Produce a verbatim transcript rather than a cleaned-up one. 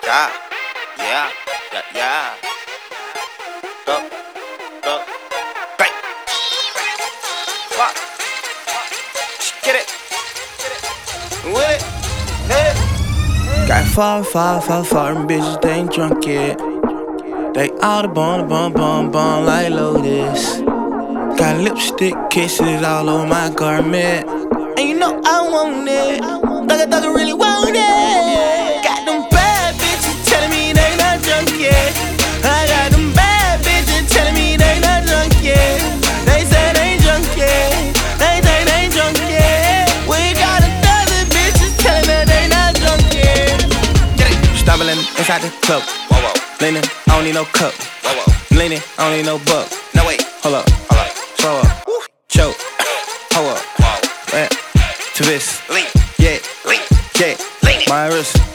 Yeah, yeah, yeah, yeah. Go, go, bang. Fuck. Get it, with it, hey. Got four, five, five, foreign bitches, they ain't drunk yet. They all the bone, bone, bone, bone like Lotus. Got lipstick kisses all over my garment. And you know I want it, like a thugger really want it. Got them bad bitches telling me they not drunk yet. I got them bad bitches telling me they not drunk yet. They say they ain't drunk yet. They say they ain't drunk yet. We got a dozen bitches telling me they not drunk yet. Get it. Stumbling inside the club. Whoa, whoa, Leaning, I don't need no cup. whoa, whoa. Leaning, I don't need no buck. No, wait, Hold up, hold up. slow up, Woo. choke, hold up, Wow. wet, twist, Lean, yeah, lean, yeah, lean it. my wrist.